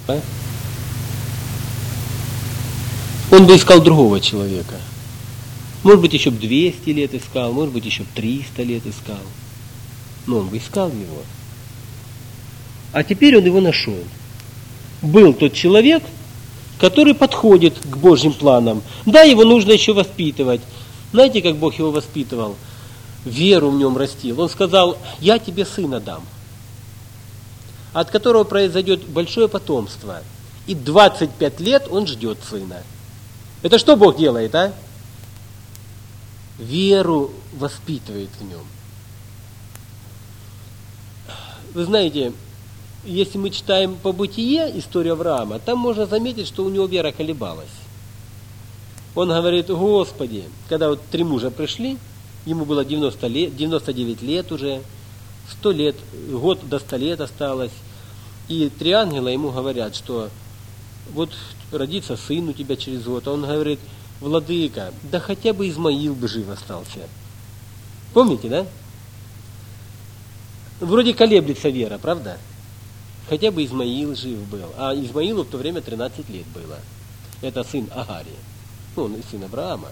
А? Он бы искал другого человека. Может быть, еще бы 200 лет искал, может быть, еще бы 300 лет искал. Но он бы искал его. А теперь он его нашел. Был тот человек, который подходит к Божьим планам. Да, его нужно еще воспитывать. Знаете, как Бог его воспитывал? Веру в нем растил. Он сказал: я тебе сына дам, от которого произойдет большое потомство. И 25 лет он ждет сына. Это что Бог делает, а? Веру воспитывает в нем. Вы знаете, если мы читаем по Бытие историю Авраама, там можно заметить, что у него вера колебалась. Он говорит: Господи, когда вот 3 мужа пришли, ему было 99 лет уже, 100 лет, год до 100 лет осталось, и 3 ангела ему говорят, что вот родится сын у тебя через год. А он говорит: Владыка, да хотя бы Измаил бы жив остался. Помните, да? Вроде колеблется вера, правда? Хотя бы Измаил жив был. А Измаилу в то время 13 лет было. Это сын Агария. Ну, он сын Авраама.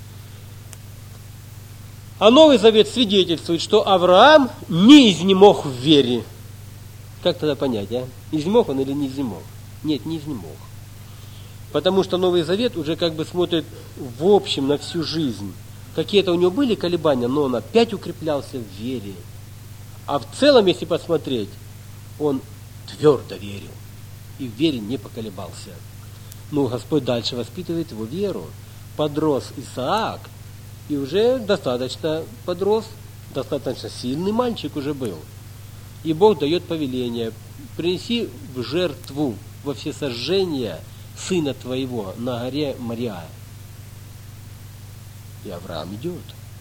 А Новый Завет свидетельствует, что Авраам не изнемог в вере. Как тогда понять, а? Изнемог он или не изнемог? Нет, не изнемог. Потому что Новый Завет уже как бы смотрит в общем на всю жизнь. Какие-то у него были колебания, но он опять укреплялся в вере. А в целом, если посмотреть, он твердо верил и в вере не поколебался. Ну, Господь дальше воспитывает его веру. Подрос Исаак, и уже достаточно подрос, достаточно сильный мальчик уже был. И Бог дает повеление: принеси в жертву во всесожжение сына твоего на горе Мориа. И Авраам идет.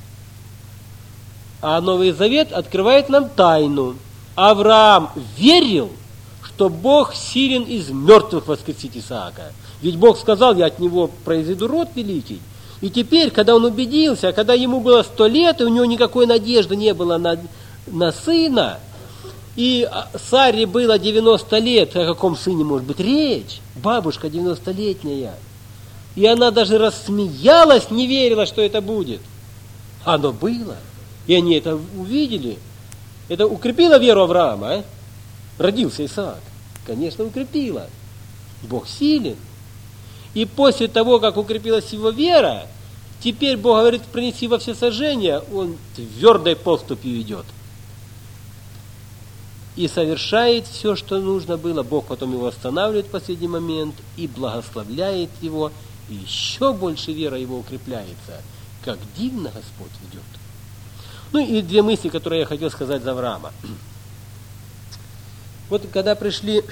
А Новый Завет открывает нам тайну. Авраам верил, что Бог силен из мертвых воскресить Исаака. Ведь Бог сказал: я от него произведу род великий. И теперь, когда он убедился, когда ему было 100 лет, и у него никакой надежды не было на сына, и Саре было 90 лет, о каком сыне может быть речь? Бабушка 90-летняя. И она даже рассмеялась, не верила, что это будет. Оно было. И они это увидели. Это укрепило веру Авраама, а? Родился Исаак. Конечно, укрепило. Бог силен. И после того, как укрепилась его вера, теперь Бог говорит: принеси во всесожжение, он твердой поступью идет. И совершает все, что нужно было. Бог потом его останавливает в последний момент и благословляет его. И еще больше вера его укрепляется. Как дивно Господь ведет. Ну и 2 мысли, которые я хотел сказать за Авраама. Вот когда пришли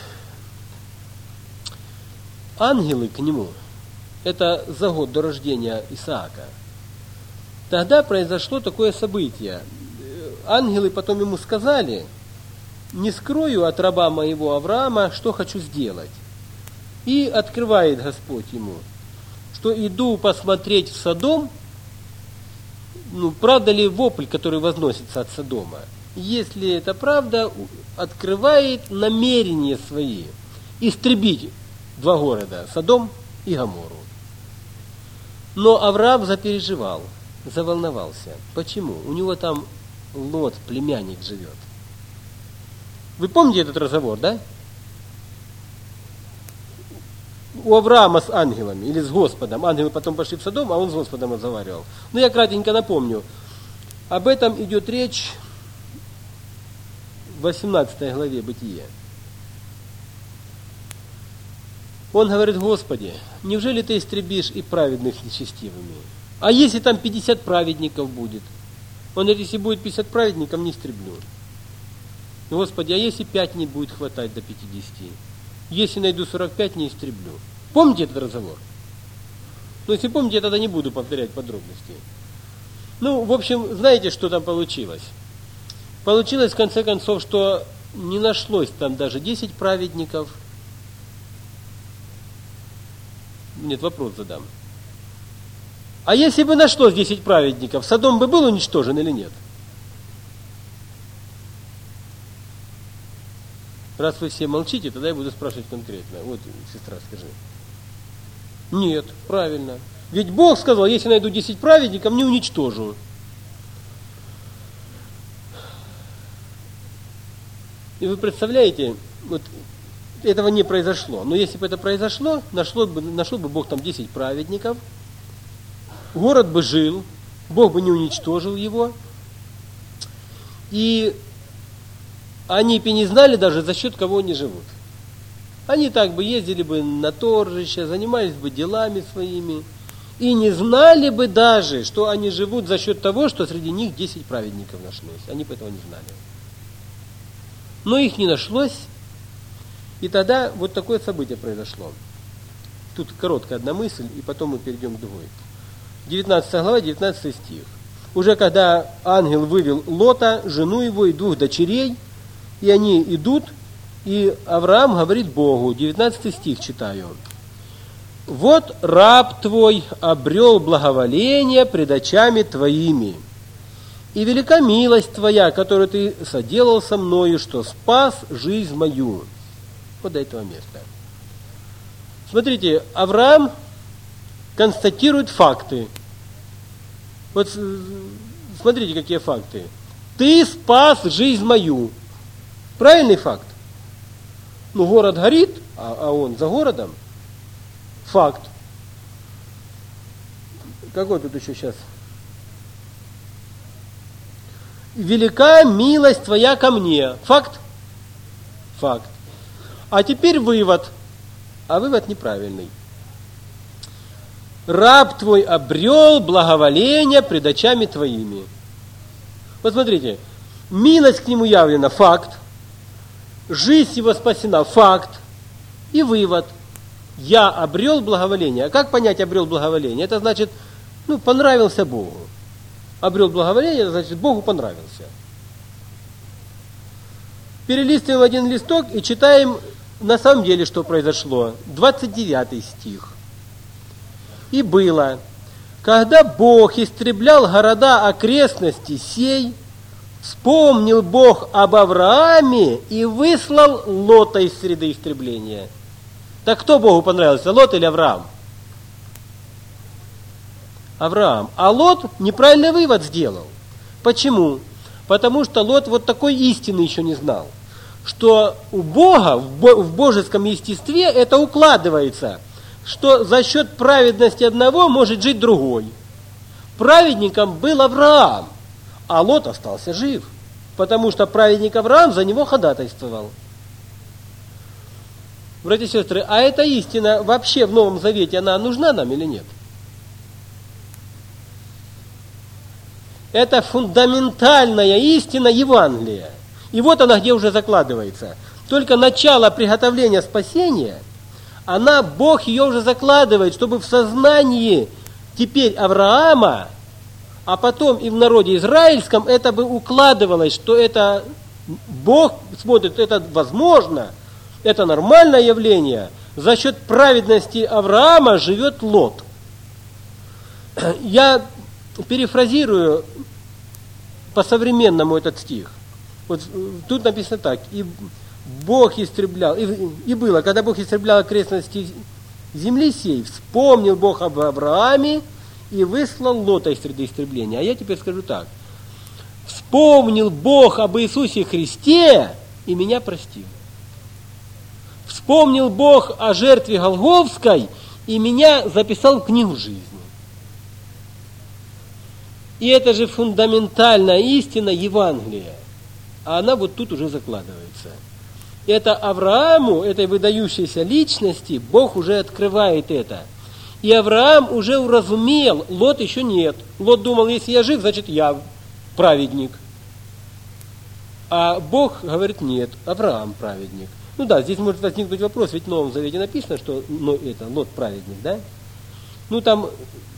ангелы к нему, это за год до рождения Исаака, тогда произошло такое событие. Ангелы потом ему сказали: не скрою от раба моего Авраама, что хочу сделать. И открывает Господь ему, что иду посмотреть в Содом, ну, правда ли вопль, который возносится от Содома. Если это правда, открывает намерения свои истребить 2 города, Содом и Гоморру. Но Авраам запереживал, заволновался. Почему? У него там Лот, племянник, живет. Вы помните этот разговор, да? У Авраама с ангелами или с Господом. Ангелы потом пошли в Содом, а он с Господом разговаривал. Но я кратенько напомню. Об этом идет речь в 18 главе Бытия. Он говорит: Господи, неужели ты истребишь и праведных нечестивыми? А если там 50 праведников будет? Он говорит: если будет 50 праведников, не истреблю. Господи, а если 5 не будет хватать до 50? Если найду 45, не истреблю. Помните этот разговор? Ну, если помните, я тогда не буду повторять подробности. Ну, в общем, знаете, что там получилось? Получилось, в конце концов, что не нашлось там даже 10 праведников. Нет, вопрос задам. А если бы нашлось 10 праведников, Содом бы был уничтожен или нет? Раз вы все молчите, тогда я буду спрашивать конкретно. Вот, сестра, скажи. Нет, правильно. Ведь Бог сказал, если найду 10 праведников, не уничтожу. И вы представляете, вот этого не произошло. Но если бы это произошло, нашел бы Бог там 10 праведников, город бы жил, Бог бы не уничтожил его, и они бы не знали даже, за счет кого они живут. Они так бы ездили бы на торжище, занимались бы делами своими, и не знали бы даже, что они живут за счет того, что среди них 10 праведников нашлось. Они бы этого не знали. Но их не нашлось, и тогда вот такое событие произошло. Тут короткая одна мысль, и потом мы перейдем к другой. 19 глава, 19 стих. Уже когда ангел вывел Лота, жену его и 2 дочерей, и они идут, и Авраам говорит Богу, 19 стих читаю. «Вот раб твой обрел благоволение пред очами твоими, и велика милость твоя, которую ты соделал со мною, что спас жизнь мою». Вот до этого места. Смотрите, Авраам констатирует факты. Вот смотрите, какие факты. Ты спас жизнь мою. Правильный факт? Ну, город горит, а он за городом. Факт. Какой тут еще сейчас? Велика милость твоя ко мне. Факт? Факт. А теперь вывод. А вывод неправильный. Раб твой обрел благоволение пред очами твоими. Вот смотрите. Милость к нему явлена. Факт. Жизнь его спасена. Факт. И вывод. Я обрел благоволение. А как понять обрел благоволение? Это значит, понравился Богу. Обрел благоволение, это значит, Богу понравился. Перелистываем один листок и читаем на самом деле, что произошло. 29 стих. «И было, когда Бог истреблял города окрестности сей, вспомнил Бог об Аврааме и выслал Лота из среды истребления». Так кто Богу понравился, Лот или Авраам? Авраам. А Лот неправильный вывод сделал. Почему? Потому что Лот вот такой истины еще не знал. Что у Бога, в божеском естестве это укладывается, что за счет праведности одного может жить другой. Праведником был Авраам, а Лот остался жив, потому что праведник Авраам за него ходатайствовал. Братья и сестры, а эта истина вообще в Новом Завете, она нужна нам или нет? Это фундаментальная истина Евангелия. И вот она где уже закладывается. Только начало приготовления спасения, Бог ее уже закладывает, чтобы в сознании теперь Авраама, а потом и в народе израильском это бы укладывалось, что это Бог смотрит, это возможно, это нормальное явление. За счет праведности Авраама живет Лот. Я перефразирую по-современному этот стих. Вот тут написано так. И Бог истреблял, и было, когда Бог истреблял окрестности земли сей, вспомнил Бог об Аврааме и выслал Лота из среды истребления. А я теперь скажу так. Вспомнил Бог об Иисусе Христе и меня простил. Вспомнил Бог о жертве Голгофской и меня записал в книгу жизни. И это же фундаментальная истина Евангелия. А она вот тут уже закладывается. Это Аврааму, этой выдающейся личности, Бог уже открывает это. И Авраам уже уразумел, Лот еще нет. Лот думал, если я жив, значит я праведник. А Бог говорит, нет, Авраам праведник. Ну да, здесь может возникнуть вопрос, ведь в Новом Завете написано, что Лот праведник, да? Там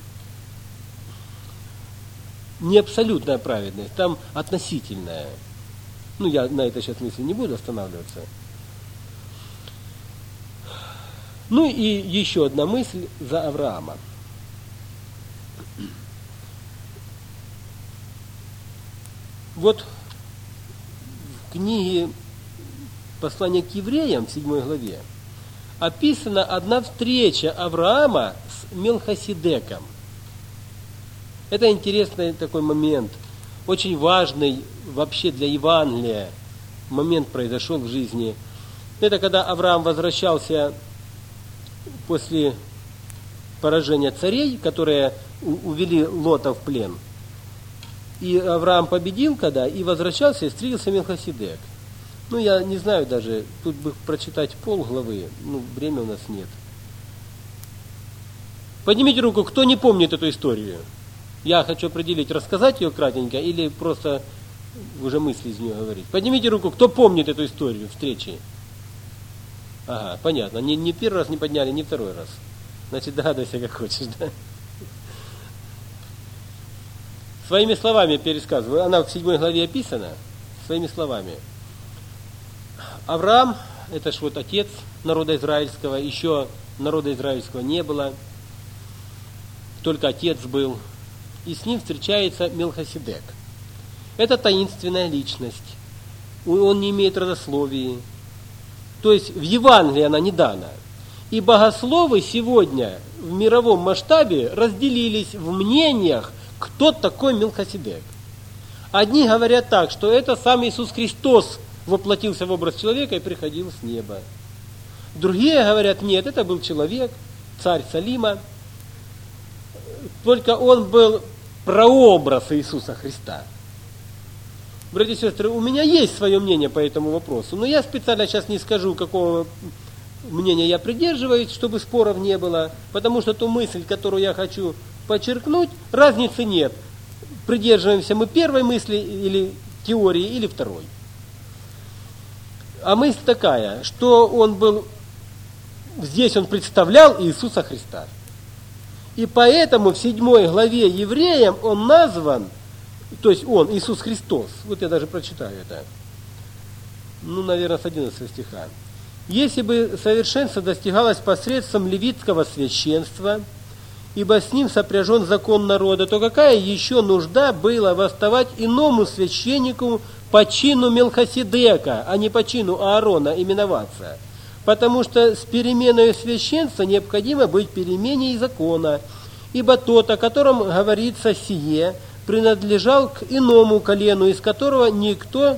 не абсолютная праведность, там относительная. Я на этой сейчас мысли не буду останавливаться. И еще одна мысль за Авраама. Вот в книге послания к евреям в 7 главе описана одна встреча Авраама с Мелхиседеком. Это интересный такой момент, очень важный вообще для Евангелия момент произошел в жизни. Это когда Авраам возвращался после поражения царей, которые увели Лота в плен. И Авраам победил когда, и возвращался, и встретился Мелхиседек. Ну, я не знаю даже, тут бы прочитать полглавы, время у нас нет. Поднимите руку, кто не помнит эту историю. Я хочу определить, рассказать ее кратенько или просто уже мысли из нее говорить. Поднимите руку, кто помнит эту историю встречи. Ага, понятно. Не первый раз не подняли, не второй раз. Значит, догадайся, как хочешь, да? Своими словами пересказываю. Она в 7 главе описана. Своими словами. Авраам, это ж вот отец народа израильского, еще народа израильского не было, только отец был. И с ним встречается Мелхиседек. Это таинственная личность. Он не имеет родословии. То есть в Евангелии она не дана. И богословы сегодня в мировом масштабе разделились в мнениях, кто такой Мелхиседек. Одни говорят так, что это сам Иисус Христос воплотился в образ человека и приходил с неба. Другие говорят, нет, это был человек, царь Салима, только он был прообраз Иисуса Христа. Братья и сестры, у меня есть свое мнение по этому вопросу, но я специально сейчас не скажу, какого мнения я придерживаюсь, чтобы споров не было, потому что ту мысль, которую я хочу подчеркнуть, разницы нет. Придерживаемся мы первой мысли или теории, или второй. А мысль такая, что он был, здесь он представлял Иисуса Христа. И поэтому в 7 главе Евреям он назван, то есть он, Иисус Христос, вот я даже прочитаю это, наверное, с 11 стиха. Если бы совершенство достигалось посредством левитского священства, ибо с ним сопряжен закон народа, то какая еще нужда была восставать иному священнику по чину Мелхиседека, а не по чину Аарона именоваться? Потому что с переменой священства необходимо быть перемене и закона, ибо тот, о котором говорится сие, принадлежал к иному колену, из которого никто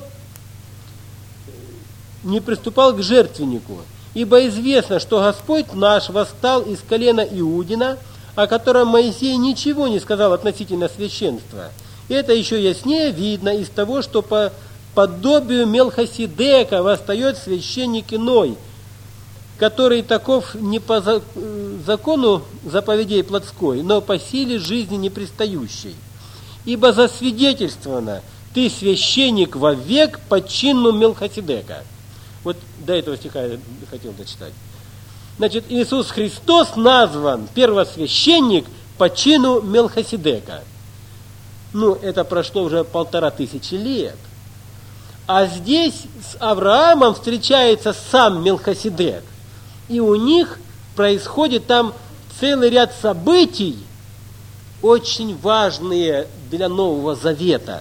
не приступал к жертвеннику. Ибо известно, что Господь наш восстал из колена Иудина, о котором Моисей ничего не сказал относительно священства. И это еще яснее видно из того, что по подобию Мелхиседека восстает священник иной, который таков не по закону заповедей плотской, но по силе жизни непристающей. Ибо засвидетельствовано, ты священник вовек по чину Мелхиседека. Вот до этого стиха я хотел дочитать. Значит, Иисус Христос назван первосвященник по чину Мелхиседека. Это прошло уже 1500 лет. А здесь с Авраамом встречается сам Мелхиседек. И у них происходит там целый ряд событий, очень важные для Нового Завета.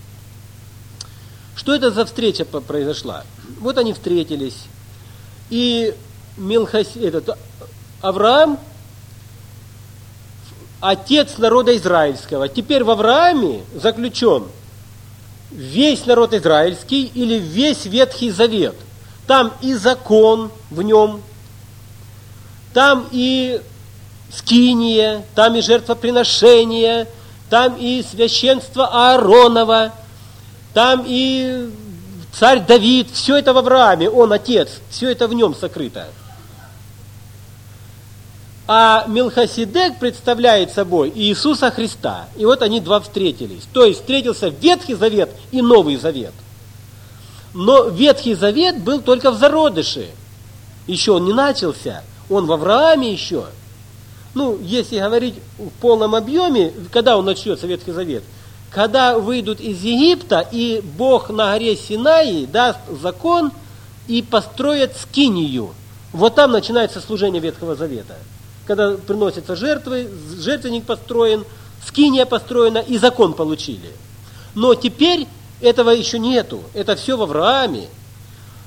Что это за встреча произошла? Вот они встретились. И Авраам, отец народа израильского. Теперь в Аврааме заключен весь народ израильский или весь Ветхий Завет. Там и закон в нем, там и скиния, там и жертвоприношение, там и священство Ааронова, там и царь Давид, все это в Аврааме, он отец, все это в нем сокрыто. А Мелхиседек представляет собой Иисуса Христа. И вот они два встретились. То есть встретился Ветхий Завет и Новый Завет. Но Ветхий Завет был только в зародыше. Еще он не начался. Он в Аврааме еще. Если говорить в полном объеме, когда он начнется, Ветхий Завет? Когда выйдут из Египта, и Бог на горе Синаи даст закон и построят скинию. Вот там начинается служение Ветхого Завета. Когда приносятся жертвы, жертвенник построен, скиния построена и закон получили. Но теперь этого еще нету. Это все в Аврааме.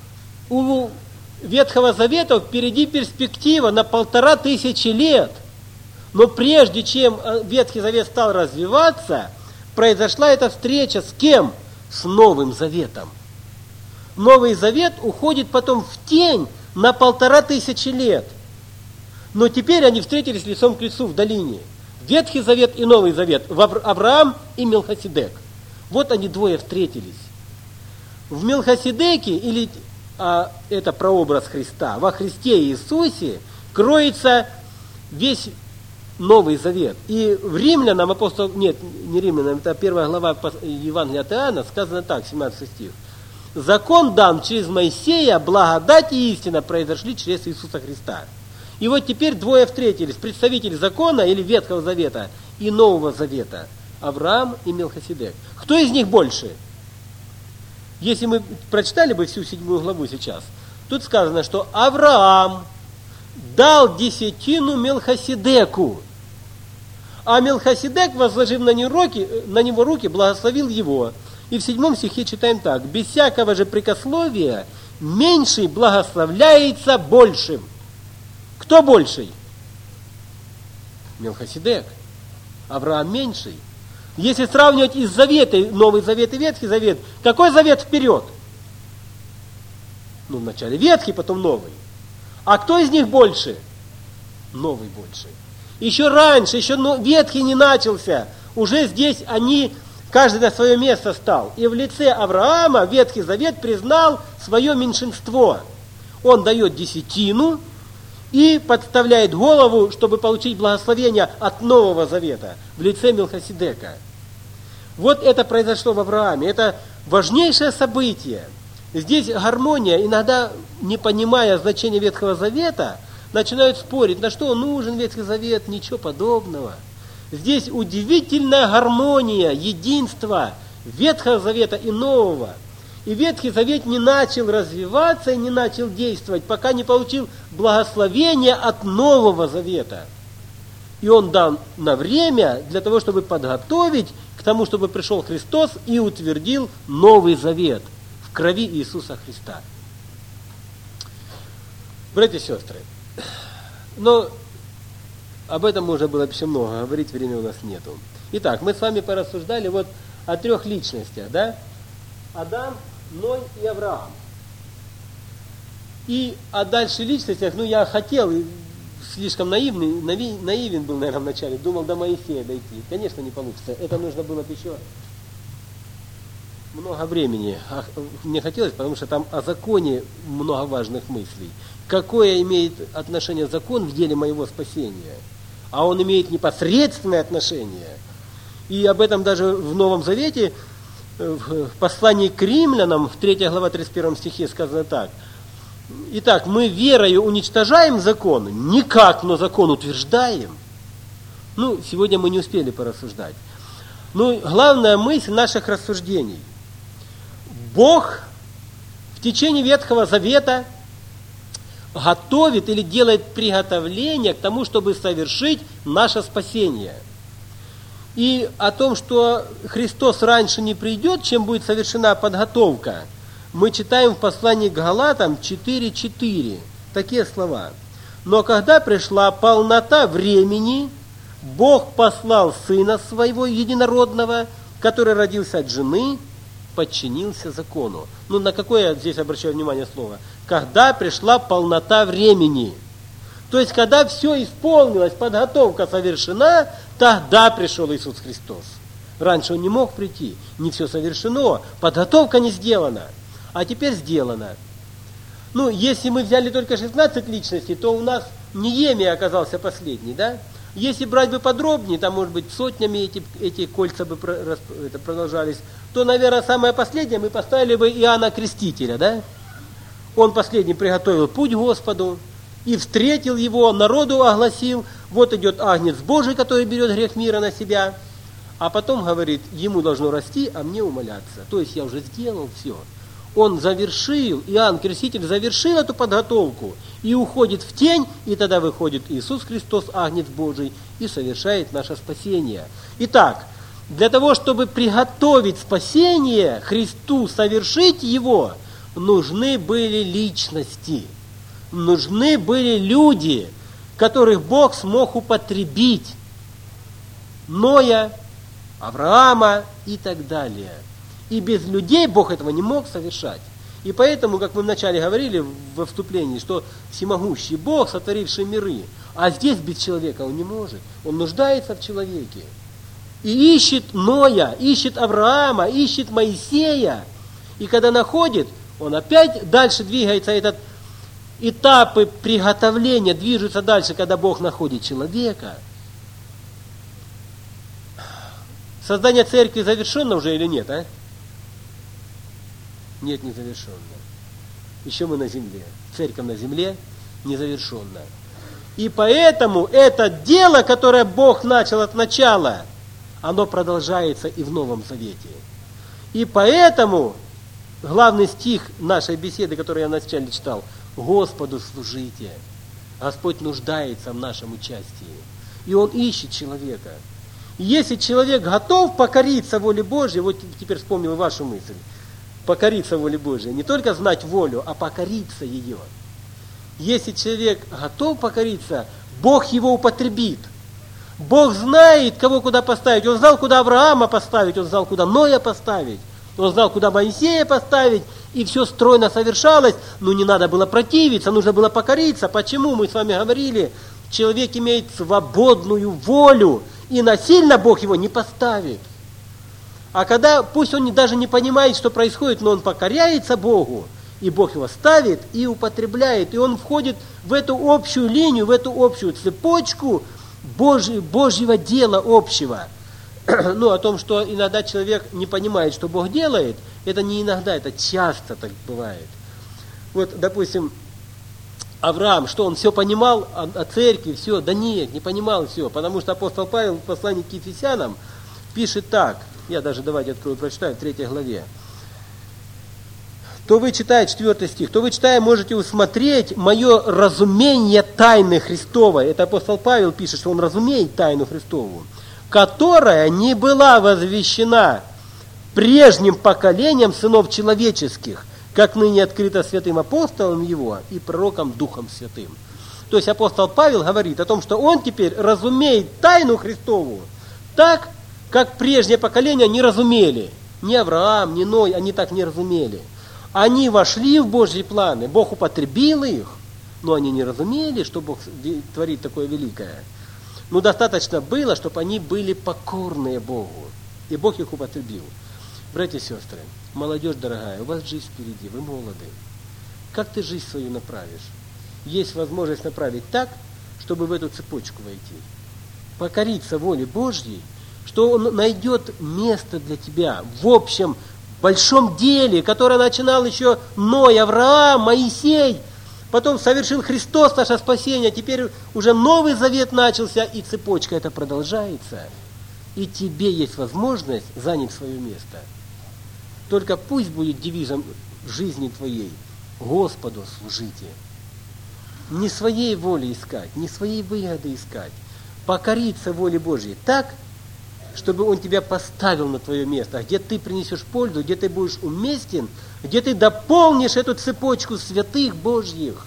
у Ветхого Завета впереди перспектива на 1500 лет. Но прежде чем Ветхий Завет стал развиваться, произошла эта встреча с кем? С Новым Заветом. Новый Завет уходит потом в тень на 1500 лет. Но теперь они встретились лицом к лицу в долине. Ветхий Завет и Новый Завет. Авраам и Мелхиседек. Вот они двое встретились. В Мелхиседеке, или это прообраз Христа, во Христе Иисусе кроется весь Новый Завет. И в Римлянам апостол, нет, не Римлянам, это 1 глава Евангелия от Иоанна, сказано так, 17 стих. Закон дан через Моисея, благодать и истина произошли через Иисуса Христа. И вот теперь двое встретились, представители закона или Ветхого Завета и Нового Завета, Авраам и Мелхиседек. Кто из них больше? Если мы прочитали бы всю 7 главу сейчас, тут сказано, что Авраам дал десятину Мелхиседеку, а Мелхиседек, возложив на него руки, благословил его. И в 7 стихе читаем так: без всякого же прикословия меньший благословляется большим. Кто больший? Мелхиседек. Авраам меньший. Если сравнивать из Завета, Новый Завет и Ветхий Завет, какой Завет вперед? Ну, вначале Ветхий, потом Новый. А кто из них больше? Новый больше. Еще раньше, еще Ветхий не начался. Уже здесь они, каждый на свое место стал. И в лице Авраама Ветхий Завет признал свое меньшинство. Он дает десятину и подставляет голову, чтобы получить благословение от Нового Завета в лице Мелхиседека. Вот это произошло в Аврааме. Это важнейшее событие. Здесь гармония, иногда, не понимая значения Ветхого Завета, начинают спорить, на что нужен Ветхий Завет, ничего подобного. Здесь удивительная гармония, единство Ветхого Завета и Нового. И Ветхий Завет не начал развиваться и не начал действовать, пока не получил благословение от Нового Завета. И он дан на время для того, чтобы подготовить к тому, чтобы пришел Христос и утвердил Новый Завет в крови Иисуса Христа. Братья и сестры, но об этом можно было еще много говорить, времени у нас нету. Итак, мы с вами порассуждали вот о 3 личностях, да? Адам, Ной и Авраам. И о дальше личностях, я хотел, слишком наивен был, наверное, вначале, думал до Моисея дойти. Конечно, не получится. Это нужно было бы еще много времени. Мне хотелось, потому что там о законе много важных мыслей. Какое имеет отношение закон в деле моего спасения? А он имеет непосредственное отношение. И об этом даже в Новом Завете, в послании к римлянам, в 3 глава 31 стихе сказано так. Итак, мы верою уничтожаем закон? Никак, но закон утверждаем. Сегодня мы не успели порассуждать. Главная мысль наших рассуждений. Бог в течение Ветхого Завета готовит или делает приготовление к тому, чтобы совершить наше спасение. И о том, что Христос раньше не придет, чем будет совершена подготовка, мы читаем в послании к Галатам 4:4. Такие слова. «Но когда пришла полнота времени, Бог послал Сына Своего Единородного, который родился от жены, подчинился закону». На какое я здесь обращаю внимание слово? Когда пришла полнота времени. То есть, когда все исполнилось, подготовка совершена, тогда пришел Иисус Христос. Раньше Он не мог прийти, не все совершено, подготовка не сделана, а теперь сделана. Если мы взяли только 16 личностей, то у нас Неемия оказался последний, да? Если брать бы подробнее, там, может быть, сотнями эти кольца бы продолжались, то, наверное, самое последнее мы поставили бы Иоанна Крестителя, да? Он последний приготовил путь Господу и встретил его, народу огласил, вот идет Агнец Божий, который берет грех мира на себя, а потом говорит, ему должно расти, а мне умоляться. То есть я уже сделал все. Он завершил, Иоанн Креститель завершил эту подготовку и уходит в тень, и тогда выходит Иисус Христос, Агнец Божий, и совершает наше спасение. Итак, для того, чтобы приготовить спасение Христу, совершить его, нужны были личности, нужны были люди, которых Бог смог употребить. Ноя, Авраама и так далее. И без людей Бог этого не мог совершать. И поэтому, как мы вначале говорили во вступлении, что всемогущий Бог, сотворивший миры, а здесь без человека Он не может. Он нуждается в человеке. И ищет Ноя, ищет Авраама, ищет Моисея. И когда находит, он опять дальше двигается, этот этапы приготовления движутся дальше, когда Бог находит человека. Создание церкви завершено уже или нет, а? Нет, не завершенно. Еще мы на земле. Церковь на земле незавершенная. И поэтому это дело, которое Бог начал от начала, оно продолжается и в Новом Завете. И поэтому главный стих нашей беседы, который я вначале читал, Господу служите. Господь нуждается в нашем участии. И Он ищет человека. И если человек готов покориться воле Божьей, вот теперь вспомнил вашу мысль, покориться воле Божьей, не только знать волю, а покориться ее. Если человек готов покориться, Бог его употребит. Бог знает, кого куда поставить. Он знал, куда Авраама поставить, Он знал, куда Ноя поставить, Он знал, куда Моисея поставить, и все стройно совершалось, но не надо было противиться, нужно было покориться. Почему? Мы с вами говорили, человек имеет свободную волю, и насильно Бог его не поставит. А когда, пусть он даже не понимает, что происходит, но он покоряется Богу, и Бог его ставит и употребляет, и он входит в эту общую линию, в эту общую цепочку Божьего дела общего. Ну, о том, что иногда человек не понимает, что Бог делает, это не иногда, это часто так бывает. Вот, допустим, Авраам, что он все понимал о церкви, все? Да нет, не понимал все, потому что апостол Павел в послании к Ефесянам пишет так, я даже давайте открою, прочитаю в 3 главе. То вы, читая 4 стих, то вы, читая, можете усмотреть мое разумение тайны Христовой. Это апостол Павел пишет, что он разумеет тайну Христову, которая не была возвещена прежним поколением сынов человеческих, как ныне открыто святым апостолом его и пророком Духом Святым. То есть апостол Павел говорит о том, что он теперь разумеет тайну Христову так, как прежнее поколение не разумели. Ни Авраам, ни Ной, они так не разумели. Они вошли в Божьи планы, Бог употребил их, но они не разумели, что Бог творит такое великое. Но достаточно было, чтобы они были покорные Богу, и Бог их употребил. Братья и сестры, молодежь дорогая, у вас жизнь впереди, вы молоды. Как ты жизнь свою направишь? Есть возможность направить так, чтобы в эту цепочку войти. Покориться воле Божьей, что Он найдет место для тебя в общем большом деле, которое начинал еще Ной, Авраам, Моисей, потом совершил Христос наше спасение, теперь уже Новый Завет начался, и цепочка эта продолжается. И тебе есть возможность занять свое место. Только пусть будет девизом жизни твоей: Господу служите. Не своей воли искать, не своей выгоды искать. Покориться воле Божьей так, чтобы Он тебя поставил на твое место, где ты принесешь пользу, где ты будешь уместен, где ты дополнишь эту цепочку святых Божьих.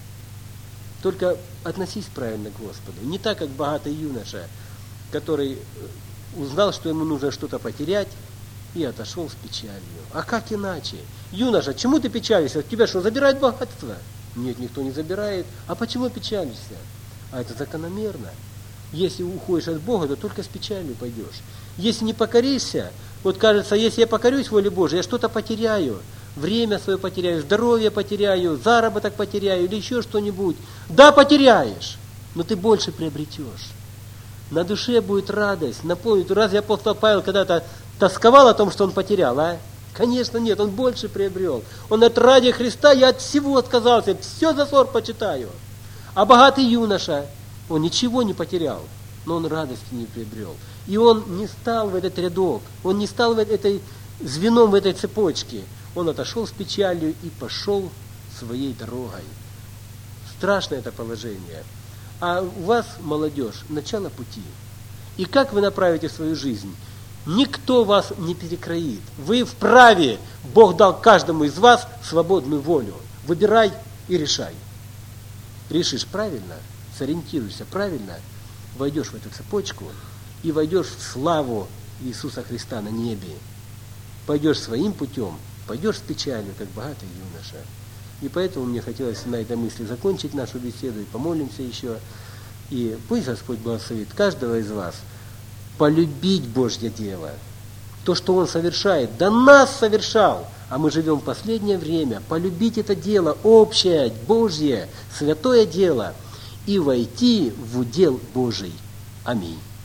Только относись правильно к Господу. Не так, как богатый юноша, который узнал, что ему нужно что-то потерять, и отошел с печалью. А как иначе? Юноша, чему ты печалишься? Тебя что, забирают богатство? Нет, никто не забирает. А почему печалишься? А это закономерно. Если уходишь от Бога, то только с печалью пойдешь. Если не покоришься, вот кажется, если я покорюсь воле Божией, я что-то потеряю. Время свое потеряю, здоровье потеряю, заработок потеряю или еще что-нибудь. Да, потеряешь, но ты больше приобретешь. На душе будет радость, наполнит. Разве апостол Павел когда-то тосковал о том, что он потерял, а? Конечно, нет, он больше приобрел. Он от ради Христа, я от всего отказался, все за ссор почитаю. А богатый юноша, он ничего не потерял, но он радости не приобрел. И он не стал в этот рядок, он не стал в этой звеном в этой цепочке. Он отошел с печалью и пошел своей дорогой. Страшное это положение. А у вас, молодежь, начало пути. И как вы направите свою жизнь? Никто вас не перекроит. Вы вправе. Бог дал каждому из вас свободную волю. Выбирай и решай. Решишь правильно, сориентируйся правильно, войдешь в эту цепочку и войдешь в славу Иисуса Христа на небе. Пойдешь своим путем, пойдешь с печалью, как богатый юноша. И поэтому мне хотелось на этой мысли закончить нашу беседу и помолимся еще. И пусть Господь благословит каждого из вас полюбить Божье дело. То, что Он совершает, до нас совершал, а мы живем в последнее время. Полюбить это дело общее, Божье, святое дело и войти в удел Божий. Аминь.